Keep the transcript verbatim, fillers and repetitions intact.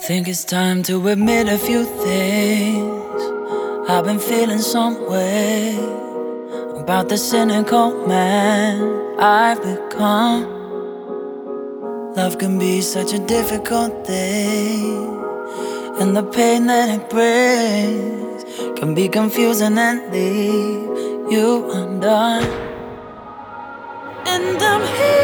Think it's time to admit a few things. I've been feeling some way about the cynical man I've become. Love can be such a difficult thing, and the pain that it brings can be confusing and leave you undone. And I'm here